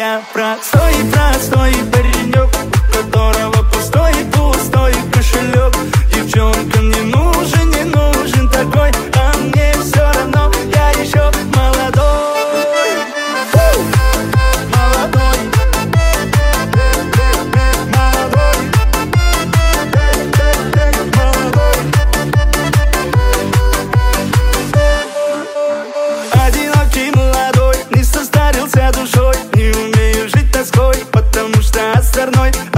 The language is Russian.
я простой паренек, у которого пустой кошелек. Девчонка не нужен такой, а мне все равно, я еще молодой. Одинокий молодой, не состарился душой, не умею жить тоской, потому что озорной.